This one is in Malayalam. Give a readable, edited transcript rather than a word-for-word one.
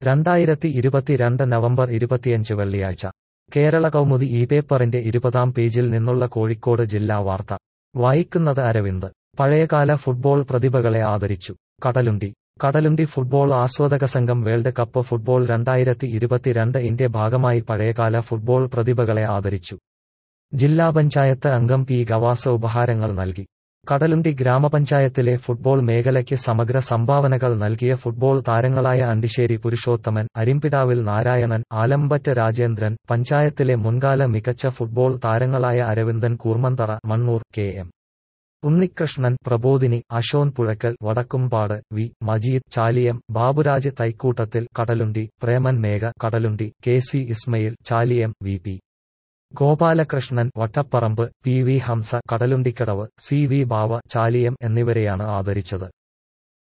2022 നവംബർ 25 വെള്ളിയാഴ്ച കേരള കൗമുദി ഈ പേപ്പറിന്റെ 20-ാം പേജിൽ നിന്നുള്ള കോഴിക്കോട് ജില്ലാ വാർത്ത വായിക്കുന്നത് അരവിന്ദ്. പഴയകാല ഫുട്ബോൾ പ്രതിഭകളെ ആദരിച്ചു. കടലുണ്ടി ഫുട്ബോൾ ആസ്വാദക സംഘം വേൾഡ് കപ്പ് ഫുട്ബോൾ 2022 ഭാഗമായി പഴയകാല ഫുട്ബോൾ പ്രതിഭകളെ ആദരിച്ചു. ജില്ലാ പഞ്ചായത്ത് അംഗം പി ഗവാസ് ഉപഹാരങ്ങൾ നൽകി. കടലുണ്ടി ഗ്രാമപഞ്ചായത്തിലെ ഫുട്ബോൾ മേഖലയ്ക്ക് സമഗ്ര സംഭാവനകൾ നൽകിയ ഫുട്ബോൾ താരങ്ങളായ അണ്ടിശ്ശേരി പുരുഷോത്തമൻ, അരിമ്പിടാവിൽ നാരായണൻ, ആലമ്പറ്റ് രാജേന്ദ്രൻ, പഞ്ചായത്തിലെ മുൻകാല മികച്ച ഫുട്ബോൾ താരങ്ങളായ Aravindan Koormanthara, Mannur, K M Unnikrishnan, Prabodhini, Ashon Puzhakkal, Vadakkumpad, V Majeed, Chaliyam, Baburaj Thaikkoottathil, Kadalundi, Preman Megha, Kadalundi, K C Ismail, Chaliyam, V P Gopalakrishnan, Vattaparamba, P V Hamsa, Kadalundikkadavu, C V Bava, Chaliyam എന്നിവരെയാണ് ആദരിച്ചത്.